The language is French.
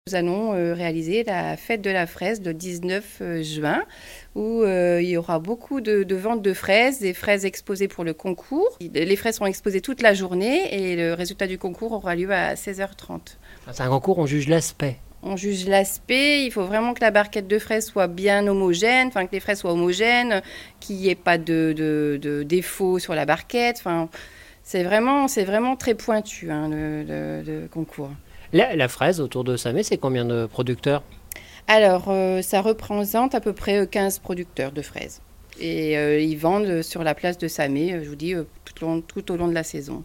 Nous allons réaliser la fête de la fraise le 19 juin où il y aura beaucoup de ventes de fraises, des fraises exposées pour le concours. Les fraises seront exposées toute la journée et le résultat du concours aura lieu à 16h30. C'est un concours, on juge l'aspect. On juge l'aspect, il faut vraiment que la barquette de fraises soit bien homogène, enfin que les fraises soient homogènes, qu'il n'y ait pas de défauts sur la barquette. Enfin, c'est vraiment très pointu le concours. La fraise autour de Samé, c'est combien de producteurs? Alors, ça représente à peu près 15 producteurs de fraises. Et ils vendent sur la place de Samé, je vous dis, tout au long de la saison.